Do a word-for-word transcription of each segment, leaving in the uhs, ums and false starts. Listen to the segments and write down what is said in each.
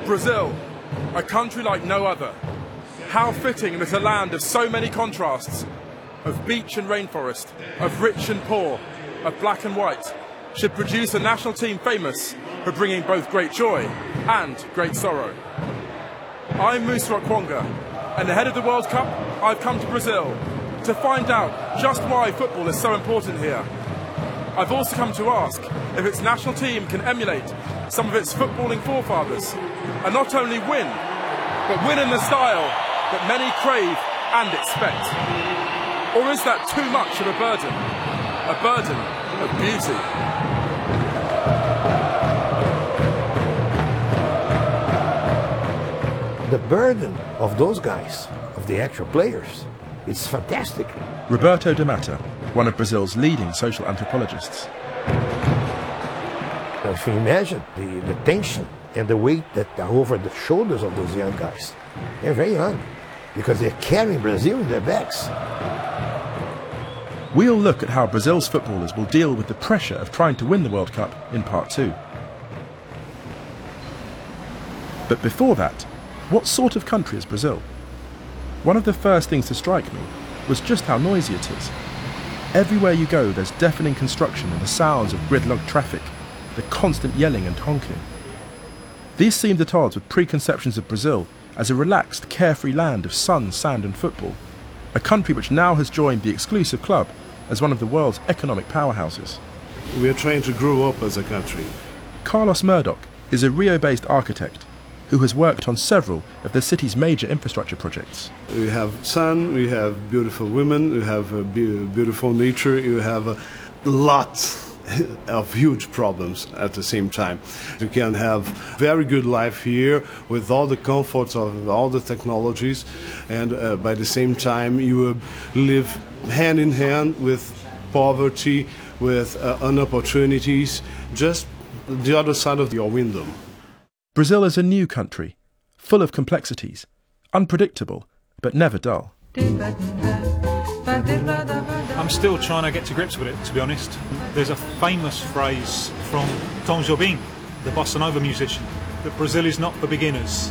Brazil, a country like no other. How fitting that a land of so many contrasts, of beach and rainforest, of rich and poor, of black and white, should produce a national team famous for bringing both great joy and great sorrow. I'm Musa Okwonga, and ahead of the World Cup, I've come to Brazil to find out just why football is so important here. I've also come to ask if its national team can emulate some of its footballing forefathers and not only win, but win in the style that many crave and expect. Or is that too much of a burden? A burden of beauty. The burden of those guys, of the actual players, it's fantastic. Roberto de Matta, one of Brazil's leading social anthropologists. If you imagine the, the tension and the weight that are over the shoulders of those young guys. They're very young because they're carrying Brazil in their backs. We'll look at how Brazil's footballers will deal with the pressure of trying to win the World Cup in part two. But before that, what sort of country is Brazil? One of the first things to strike me was just how noisy it is. Everywhere you go, there's deafening construction and the sounds of gridlocked traffic, the constant yelling and honking. These seemed at odds with preconceptions of Brazil as a relaxed, carefree land of sun, sand and football, a country which now has joined the exclusive club as one of the world's economic powerhouses. We are trying to grow up as a country. Carlos Murdoch is a Rio-based architect who has worked on several of the city's major infrastructure projects. We have sun, we have beautiful women, we have a be beautiful nature, you have a lot of huge problems at the same time. You can have very good life here with all the comforts of all the technologies, and uh, by the same time you uh, live hand in hand with poverty, with uh, unopportunities, just the other side of your window. Brazil is a new country, full of complexities, unpredictable, but never dull. I'm still trying to get to grips with it, to be honest. There's a famous phrase from Tom Jobim, the bossa nova musician, that Brazil is not for beginners.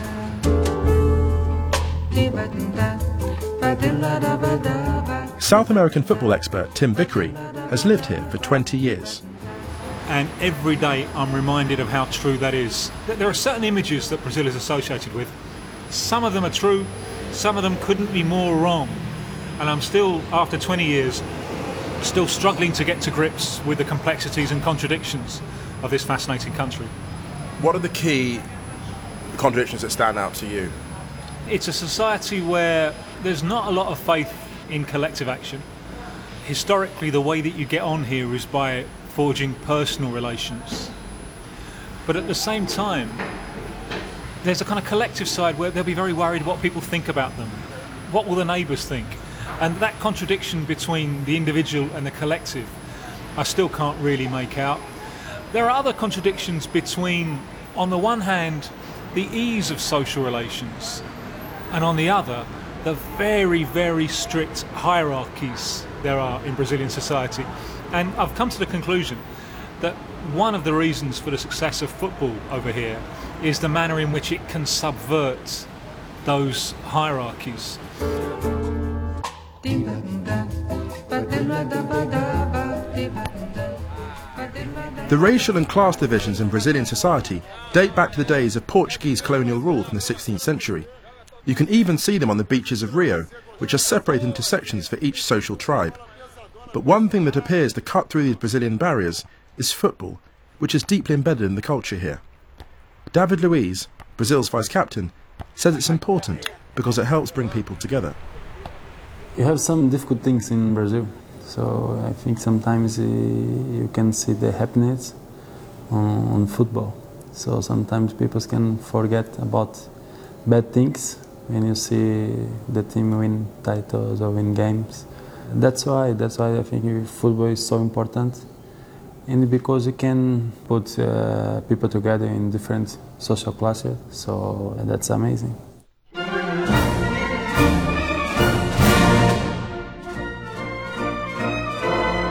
South American football expert Tim Vickery has lived here for twenty years. And every day I'm reminded of how true that is. That there are certain images that Brazil is associated with. Some of them are true, some of them couldn't be more wrong. And I'm still, after twenty years, still struggling to get to grips with the complexities and contradictions of this fascinating country. What are the key contradictions that stand out to you? It's a society where there's not a lot of faith in collective action. Historically, the way that you get on here is by forging personal relations. But at the same time, there's a kind of collective side where they'll be very worried what people think about them. What will the neighbours think? And that contradiction between the individual and the collective, I still can't really make out. There are other contradictions between, on the one hand, the ease of social relations, and on the other, the very, very strict hierarchies there are in Brazilian society. And I've come to the conclusion that one of the reasons for the success of football over here is the manner in which it can subvert those hierarchies. The racial and class divisions in Brazilian society date back to the days of Portuguese colonial rule from the sixteenth century. You can even see them on the beaches of Rio, which are separated into sections for each social tribe. But one thing that appears to cut through these Brazilian barriers is football, which is deeply embedded in the culture here. David Luiz, Brazil's vice-captain, says it's important because it helps bring people together. You have some difficult things in Brazil, so I think sometimes uh, you can see the happiness on, on football. So sometimes people can forget about bad things when you see the team win titles or win games. That's why, that's why I think football is so important, and because you can put uh, people together in different social classes, so that's amazing.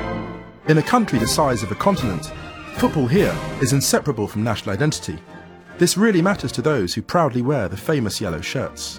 In a country the size of a continent, football here is inseparable from national identity, This really matters to those who proudly wear the famous yellow shirts.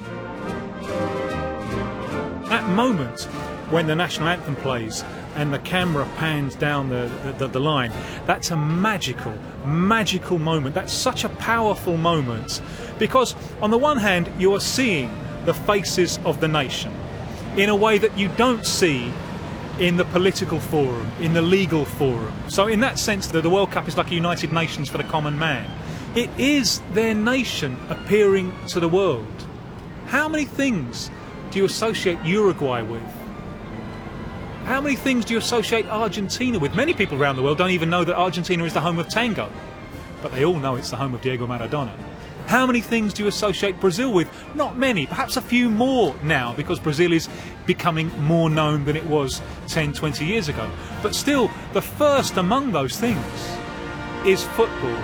That moment when the national anthem plays and the camera pans down the, the, the line, that's a magical, magical moment. That's such a powerful moment because on the one hand you are seeing the faces of the nation in a way that you don't see in the political forum, in the legal forum. So in that sense, the, the World Cup is like a United Nations for the common man. It is their nation appearing to the world. How many things do you associate Uruguay with? How many things do you associate Argentina with? Many people around the world don't even know that Argentina is the home of tango, but they all know it's the home of Diego Maradona. How many things do you associate Brazil with? Not many, perhaps a few more now, because Brazil is becoming more known than it was ten, twenty years ago. But still, the first among those things is football.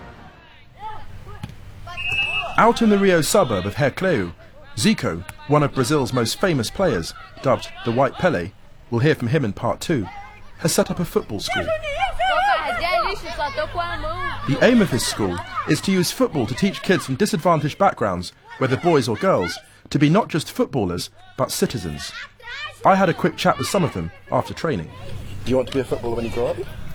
Out in the Rio suburb of Recreio, Zico, one of Brazil's most famous players, dubbed the White Pele, we'll hear from him in part two, has set up a football school. The aim of his school is to use football to teach kids from disadvantaged backgrounds, whether boys or girls, to be not just footballers, but citizens. I had a quick chat with some of them after training. Do you want to be a footballer when you grow up?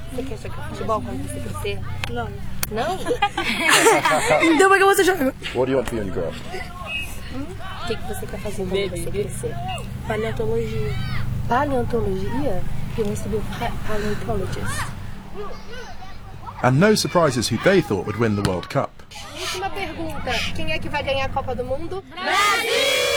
No. No? Então por que você joga? What do you want to be when you grow up? O que você quer fazer quando você crescer? Paleontologia. Paleontologia? You want to be a paleontologist. And no surprises who they thought would win the World Cup. Última pergunta. Quem é que vai ganhar a Copa do Mundo? Brasil!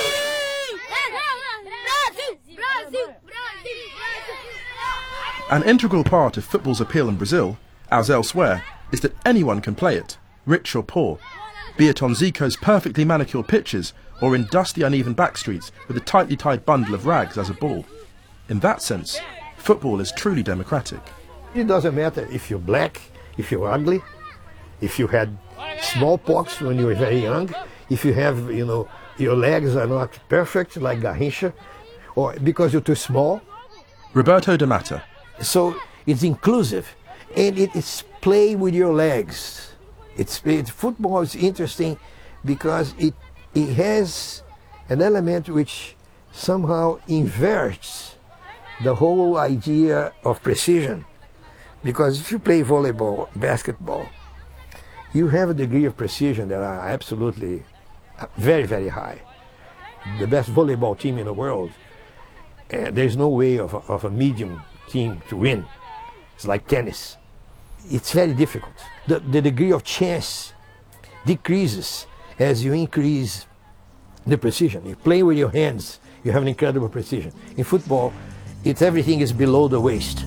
Brasil! Brasil! Brasil! An integral part of football's appeal in Brazil, as elsewhere, is that anyone can play it, rich or poor, be it on Zico's perfectly manicured pitches or in dusty uneven backstreets with a tightly tied bundle of rags as a ball. In that sense, football is truly democratic. It doesn't matter if you're black, if you're ugly, if you had smallpox when you were very young, if you have, you know, your legs are not perfect like Garrincha, or because you're too small. Roberto de Mata. So it's inclusive, and it is play with your legs. It's, it, football is interesting because it, it has an element which somehow inverts the whole idea of precision. Because if you play volleyball, basketball, you have a degree of precision that are absolutely very, very high. The best volleyball team in the world, uh, there's no way of a, of a medium team to win. It's like tennis. It's very difficult. The, the degree of chance decreases as you increase the precision. You play with your hands, you have an incredible precision. In football, it's everything is below the waist.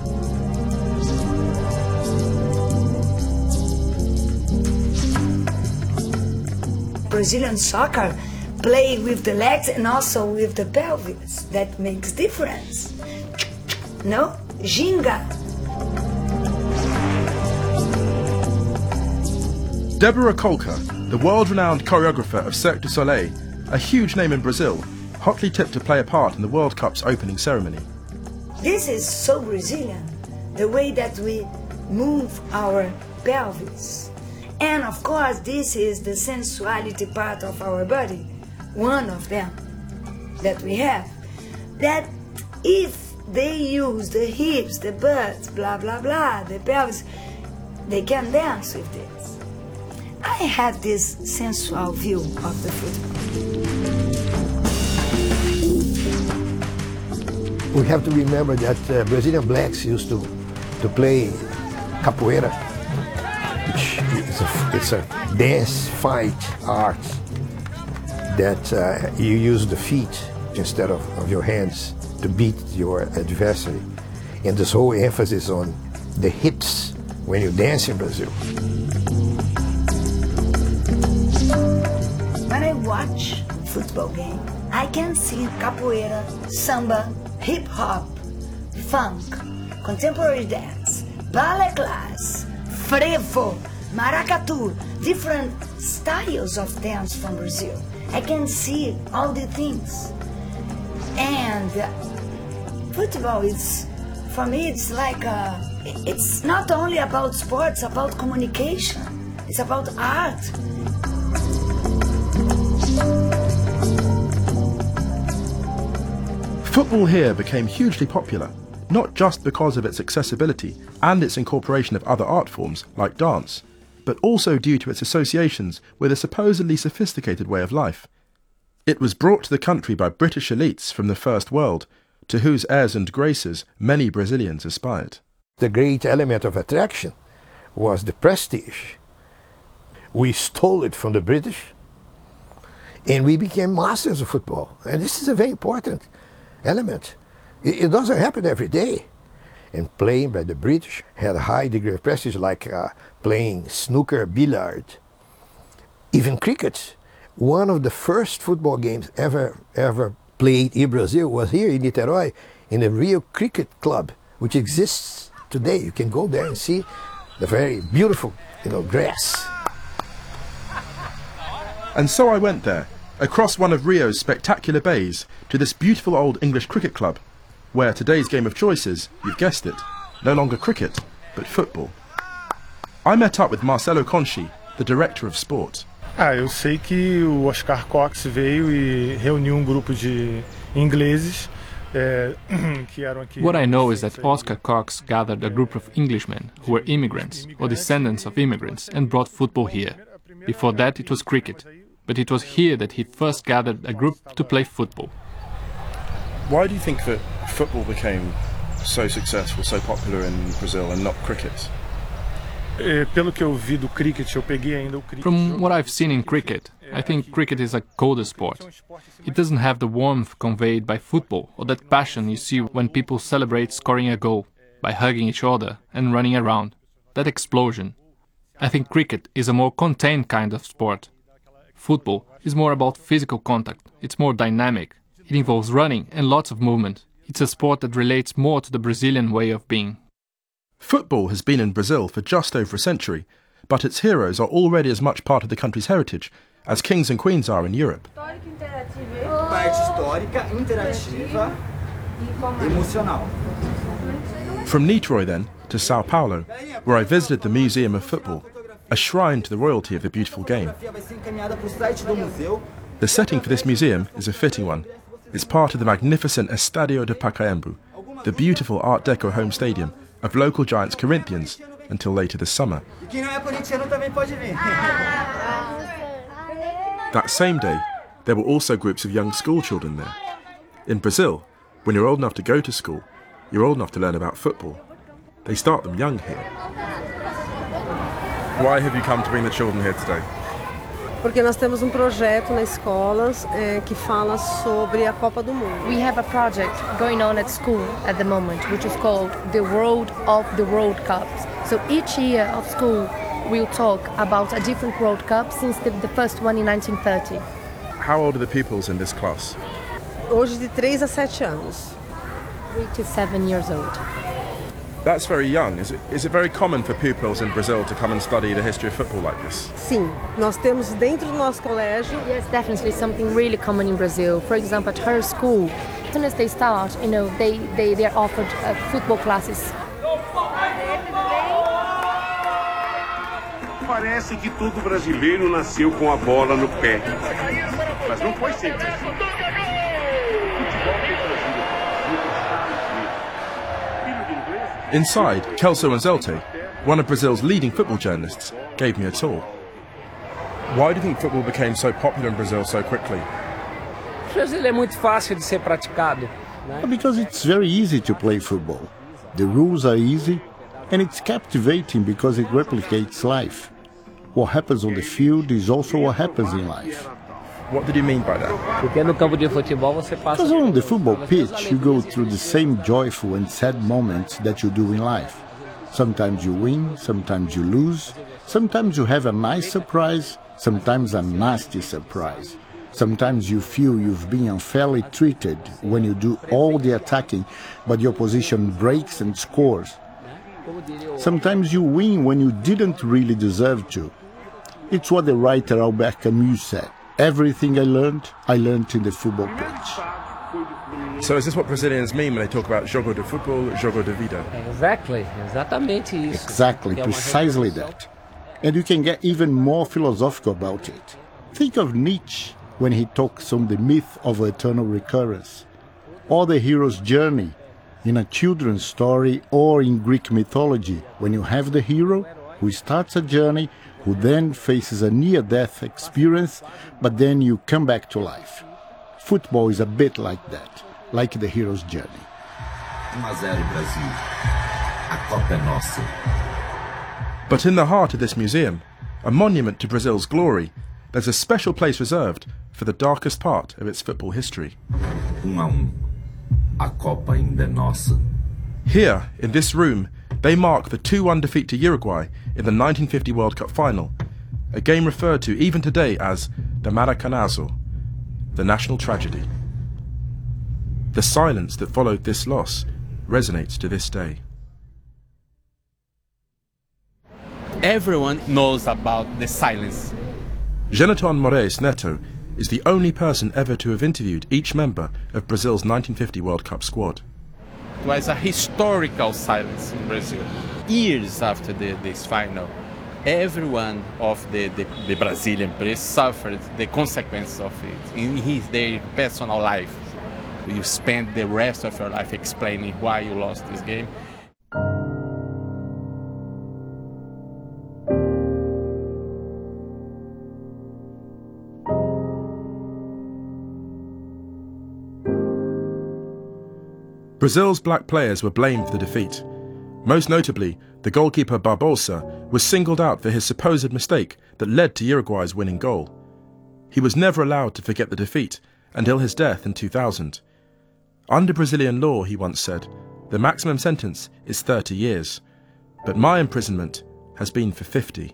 Brazilian soccer play with the legs and also with the pelvis. That makes difference. No? Ginga. Deborah Kolka, the world-renowned choreographer of Cirque du Soleil, a huge name in Brazil, hotly tipped to play a part in the World Cup's opening ceremony. This is so Brazilian, the way that we move our pelvis. And of course, this is the sensuality part of our body, one of them that we have. That if they use the hips, the butts, blah, blah, blah, the pelvis, they can dance with this. I have this sensual view of the football. We have to remember that uh, Brazilian blacks used to, to play capoeira, which is a, it's a dance fight art that uh, you use the feet instead of, of your hands to beat your adversary. And this whole emphasis on the hips when you dance in Brazil. When I watch a football game, I can see capoeira, samba, hip-hop, funk, contemporary dance, ballet class, frevo, maracatu, different styles of dance from Brazil. I can see all the things. And football is, for me, it's like a, it's not only about sports, about communication. It's about art. Football here became hugely popular, not just because of its accessibility and its incorporation of other art forms like dance, but also due to its associations with a supposedly sophisticated way of life. It was brought to the country by British elites from the First World, to whose airs and graces many Brazilians aspired. The great element of attraction was the prestige. We stole it from the British, and we became masters of football. And this is a very important element. It, it doesn't happen every day. And playing by the British had a high degree of prestige, like uh, playing snooker, billiard, even cricket. One of the first football games ever ever played in Brazil was here in Niterói, in the Rio Cricket Club, which exists today. You can go there and see the very beautiful, you know, grass. And so I went there, across one of Rio's spectacular bays, to this beautiful old English cricket club, where today's game of choice is, you've guessed it, no longer cricket, but football. I met up with Marcelo Conchi, the director of sport. Ah, eu sei que o Oscar Cox veio e reuniu um grupo de ingleses. What I know is that Oscar Cox gathered a group of Englishmen who were immigrants or descendants of immigrants and brought football here. Before that it was cricket, but it was here that he first gathered a group to play football. Why do you think that football became so successful, so popular in Brazil and not cricket? From what I've seen in cricket, I think cricket is a colder sport. It doesn't have the warmth conveyed by football or that passion you see when people celebrate scoring a goal, by hugging each other and running around. That explosion. I think cricket is a more contained kind of sport. Football is more about physical contact, it's more dynamic. It involves running and lots of movement. It's a sport that relates more to the Brazilian way of being. Football has been in Brazil for just over a century, but its heroes are already as much part of the country's heritage as kings and queens are in Europe. From Niterói then to Sao Paulo, where I visited the Museum of Football, a shrine to the royalty of the beautiful game. The setting for this museum is a fitting one. It's part of the magnificent Estádio de Pacaembu, the beautiful Art Deco home stadium of local giants Corinthians until later this summer. That same day, there were also groups of young school children there. In Brazil, when you're old enough to go to school, you're old enough to learn about football. They start them young here. Why have you come to bring the children here today? Porque nós temos um projeto nas escolas é, que fala sobre a Copa do Mundo. We have a project going on at school at the moment, which is called the Road of the World Cups. So each year of school, we'll talk about a different World Cup since the, the first one in nineteen thirty. How old are the pupils in this class? Hoje de três a sete anos. Three to seven years old. That's very young. Is it, is it very common for pupils in Brazil to come and study the history of football like this? Sim, nós temos dentro do nosso colégio. Yes, definitely something really common in Brazil. For example, at her school, as soon as they start, you know, they they they are offered uh, football classes. Parece que todo brasileiro nasceu com a bola no pé, mas não foi sempre assim. Inside, Kelso Anzelte, one of Brazil's leading football journalists, gave me a tour. Why do you think football became so popular in Brazil so quickly? Brazil é muito fácil de ser praticado. Because it's very easy to play football. The rules are easy, and it's captivating because it replicates life. What happens on the field is also what happens in life. What did you mean by that? Porque no campo de futebol você passa. Because on the football pitch, you go through the same joyful and sad moments that you do in life. Sometimes you win, sometimes you lose, sometimes you have a nice surprise, sometimes a nasty surprise. Sometimes you feel you've been unfairly treated when you do all the attacking, but your opposition breaks and scores. Sometimes you win when you didn't really deserve to. It's what the writer Albert Camus said. Everything I learned, I learned in the football pitch. So is this what Brazilians mean when they talk about jogo de futebol, jogo de vida? Exactly, exatamente isso. Exactly, precisely that. And you can get even more philosophical about it. Think of Nietzsche when he talks on the myth of eternal recurrence, or the hero's journey in a children's story or in Greek mythology, when you have the hero who starts a journey, who then faces a near-death experience, but then you come back to life. Football is a bit like that, like the hero's journey. one zero Brasil. A Copa é nossa. But in the heart of this museum, a monument to Brazil's glory, there's a special place reserved for the darkest part of its football history. um a um. A Copa ainda é nossa. Here, in this room, they mark the two one defeat to Uruguay in the nineteen fifty World Cup final, a game referred to even today as the Maracanazo, the national tragedy. The silence that followed this loss resonates to this day. Everyone knows about the silence. Geneton Moraes Neto is the only person ever to have interviewed each member of Brazil's nineteen fifty World Cup squad. It was a historical silence in Brazil. Years after the, this final, everyone of the, the, the Brazilian press suffered the consequences of it in his, their personal life. You spend the rest of your life explaining why you lost this game. Brazil's black players were blamed for the defeat. Most notably, the goalkeeper Barbosa was singled out for his supposed mistake that led to Uruguay's winning goal. He was never allowed to forget the defeat until his death in two thousand. Under Brazilian law, he once said, the maximum sentence is thirty years, but my imprisonment has been for fifty.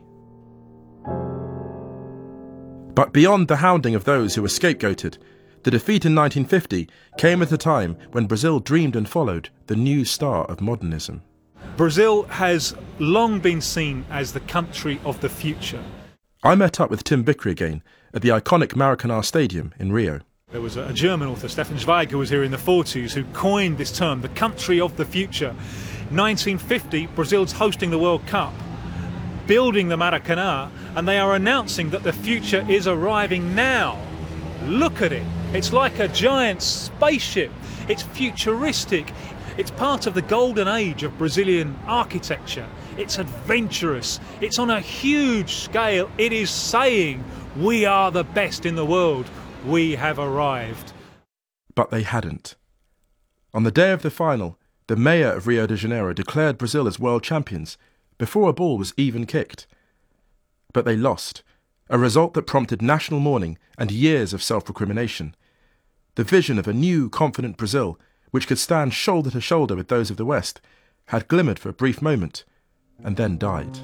But beyond the hounding of those who were scapegoated, the defeat in nineteen fifty came at a time when Brazil dreamed and followed the new star of modernism. Brazil has long been seen as the country of the future. I met up with Tim Bickery again at the iconic Maracanã Stadium in Rio. There was a German author, Stefan Zweig, who was here in the forties, who coined this term, the country of the future. nineteen fifty, Brazil's hosting the World Cup, building the Maracanã, and they are announcing that the future is arriving now. Look at it. It's like a giant spaceship. It's futuristic. It's part of the golden age of Brazilian architecture. It's adventurous. It's on a huge scale. It is saying, we are the best in the world. We have arrived. But they hadn't. On the day of the final, the mayor of Rio de Janeiro declared Brazil as world champions before a ball was even kicked. But they lost, a result that prompted national mourning and years of self-recrimination. The vision of a new, confident Brazil, which could stand shoulder to shoulder with those of the West, had glimmered for a brief moment and then died.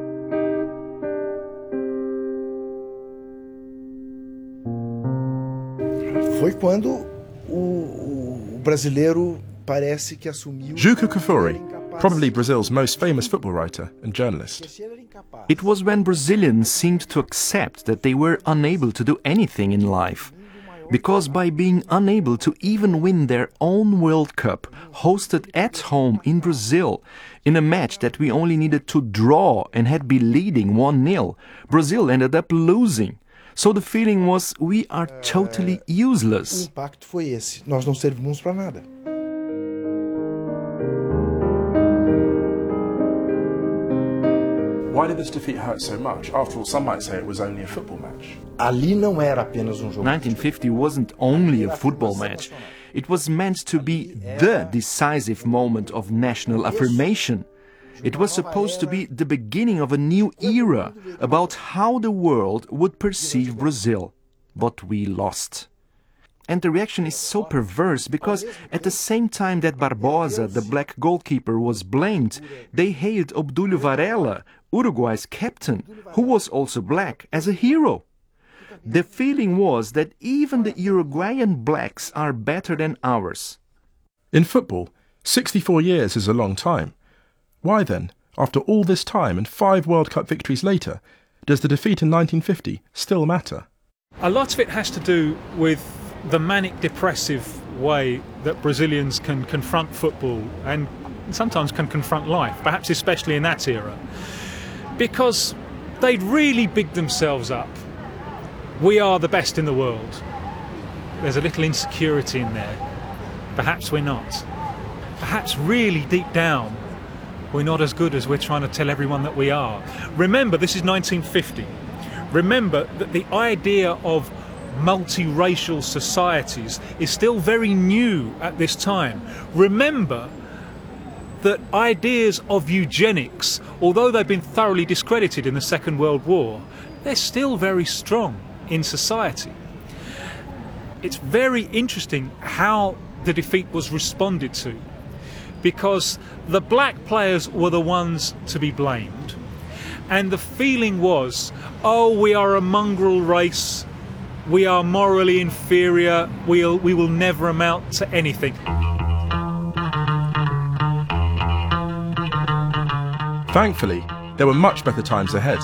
Foi quando o, o brasileiro parece que assumiu. Juca Kfouri, probably Brazil's most famous football writer and journalist. It was when Brazilians seemed to accept that they were unable to do anything in life. Because by being unable to even win their own World Cup, hosted at home in Brazil, in a match that we only needed to draw and had been leading one nil, Brazil ended up losing. So the feeling was, we are totally useless. O impacto foi esse. Nós não servimos para nada. Why did this defeat hurt so much? After all, some might say it was only a football match. Ali não era apenas um jogo. nineteen fifty wasn't only a football match. It was meant to be the decisive moment of national affirmation. It was supposed to be the beginning of a new era about how the world would perceive Brazil. But we lost. And the reaction is so perverse because at the same time that Barbosa, the black goalkeeper, was blamed, they hailed Obdúlio Varela, Uruguay's captain, who was also black, as a hero. The feeling was that even the Uruguayan blacks are better than ours. In football, sixty-four years is a long time. Why then, after all this time and five World Cup victories later, does the defeat in nineteen fifty still matter? A lot of it has to do with the manic depressive way that Brazilians can confront football and sometimes can confront life, perhaps especially in that era. Because they'd really bigged themselves up. We are the best in the world. There's a little insecurity in there. Perhaps we're not. Perhaps really deep down, we're not as good as we're trying to tell everyone that we are. Remember, this is nineteen fifty. Remember that the idea of multiracial societies is still very new at this time. Remember that ideas of eugenics, although they've been thoroughly discredited in the Second World War, they're still very strong in society. It's very interesting how the defeat was responded to, because the black players were the ones to be blamed, and the feeling was, oh, we are a mongrel race, we are morally inferior, we'll, we will never amount to anything. Thankfully, there were much better times ahead.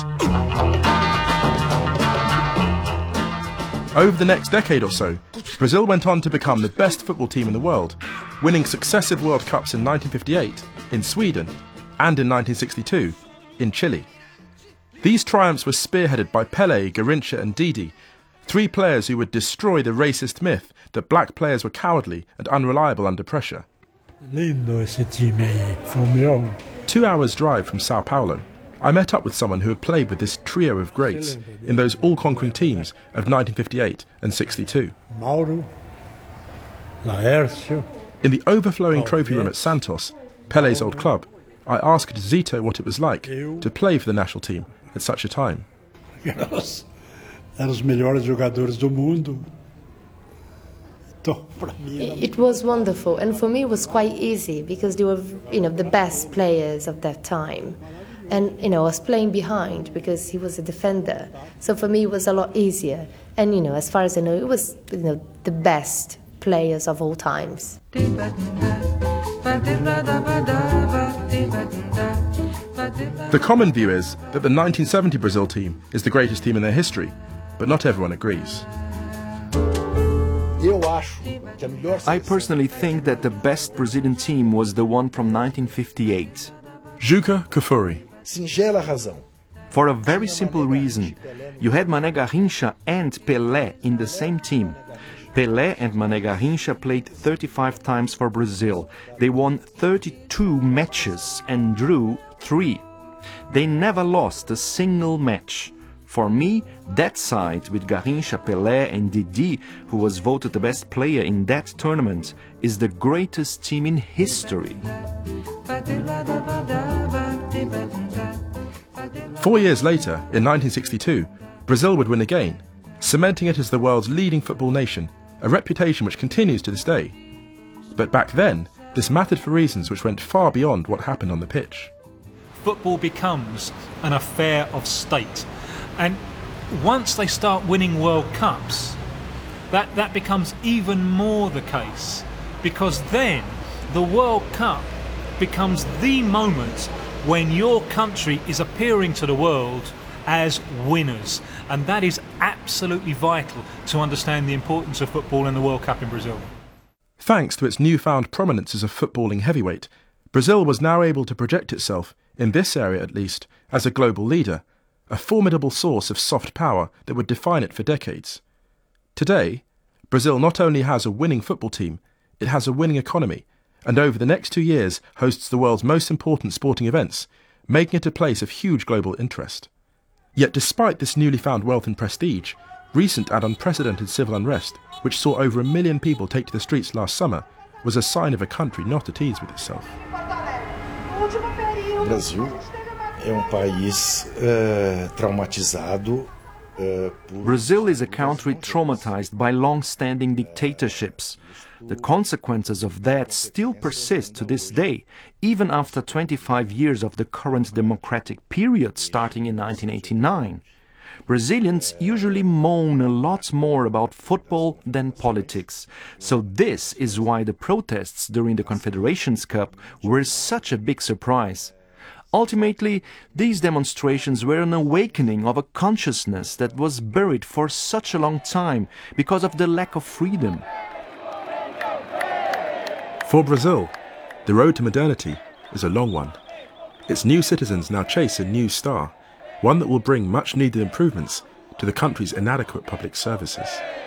Over the next decade or so, Brazil went on to become the best football team in the world, winning successive World Cups in nineteen fifty-eight, in Sweden, and in nineteen sixty-two, in Chile. These triumphs were spearheaded by Pelé, Garrincha and Didi, three players who would destroy the racist myth that black players were cowardly and unreliable under pressure. Lindo esse time aí, foi o meu. Two hours' drive from Sao Paulo, I met up with someone who had played with this trio of greats in those all-conquering teams of nineteen fifty-eight and sixty-two. Mauro, Laércio. In the overflowing trophy room at Santos, Pelé's old club, I asked Zito what it was like to play for the national team at such a time. Eram os melhores jogadores do mundo. It was wonderful, and for me it was quite easy because they were, you know, the best players of that time. And, you know, I was playing behind because he was a defender. So for me it was a lot easier. And, you know, as far as I know, it was, you know, the best players of all times. The common view is that the nineteen seventy Brazil team is the greatest team in their history, but not everyone agrees. I personally think that the best Brazilian team was the one from nineteen fifty-eight. Juca Kfouri. Singela razão. For a very simple reason. You had Mané Garrincha and Pelé in the same team. Pelé and Mané Garrincha played thirty-five times for Brazil. They won thirty-two matches and drew three. They never lost a single match. For me, that side with Garrincha, Pelé and Didi, who was voted the best player in that tournament, is the greatest team in history. Four years later, in nineteen sixty-two, Brazil would win again, cementing it as the world's leading football nation, a reputation which continues to this day. But back then, this mattered for reasons which went far beyond what happened on the pitch. Football becomes an affair of state. And once they start winning World Cups, that, that becomes even more the case, because then the World Cup becomes the moment when your country is appearing to the world as winners. And that is absolutely vital to understand the importance of football in the World Cup in Brazil. Thanks to its newfound prominence as a footballing heavyweight, Brazil was now able to project itself, in this area at least, as a global leader, a formidable source of soft power that would define it for decades. Today, Brazil not only has a winning football team, it has a winning economy, and over the next two years hosts the world's most important sporting events, making it a place of huge global interest. Yet despite this newly found wealth and prestige, recent and unprecedented civil unrest, which saw over a million people take to the streets last summer, was a sign of a country not at ease with itself. Brasil é um país uh, traumatizado. Uh, Brazil is a country traumatized by long-standing dictatorships. The consequences of that still persist to this day, even after twenty-five years of the current democratic period starting in nineteen eighty-nine. Brazilians usually moan a lot more about football than politics. So this is why the protests during the Confederations Cup were such a big surprise. Ultimately, these demonstrations were an awakening of a consciousness that was buried for such a long time because of the lack of freedom. For Brazil, the road to modernity is a long one. Its new citizens now chase a new star, one that will bring much needed improvements to the country's inadequate public services.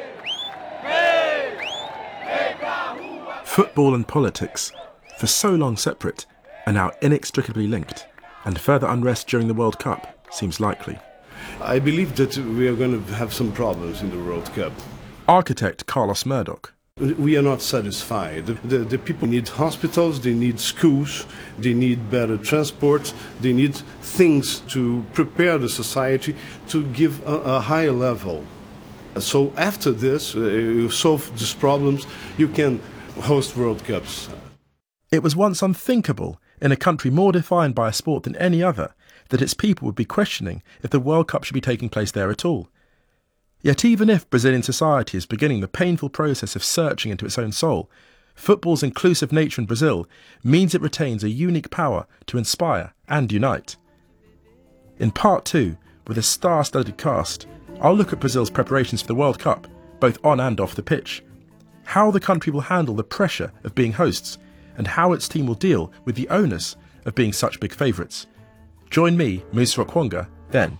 Football and politics, for so long separate, are now inextricably linked, and further unrest during the World Cup seems likely. I believe that we are going to have some problems in the World Cup. Architect Carlos Murdoch. We are not satisfied. The, the, the people need hospitals, they need schools, they need better transport, they need things to prepare the society to give a, a higher level. So after this, uh, you solve these problems, you can host World Cups. It was once unthinkable, in a country more defined by a sport than any other, that its people would be questioning if the World Cup should be taking place there at all. Yet even if Brazilian society is beginning the painful process of searching into its own soul, football's inclusive nature in Brazil means it retains a unique power to inspire and unite. In part two, with a star-studded cast, I'll look at Brazil's preparations for the World Cup, both on and off the pitch, how the country will handle the pressure of being hosts, and how its team will deal with the onus of being such big favourites. Join me, Musa Okwonga, then.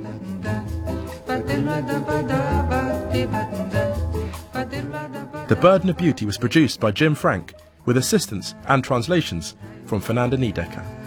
The Burden of Beauty was produced by Jim Frank, with assistance and translations from Fernanda Niedecker.